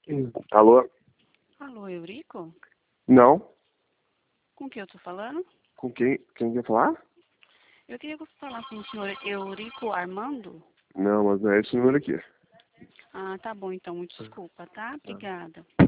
Alô? Alô, Eurico? Não? Com quem eu tô falando? Com quem? Quem quer falar? Eu queria que você falasse com o senhor Eurico Armando. Não, mas não é esse número aqui. Ah, tá bom então, muito desculpa, tá? Obrigada.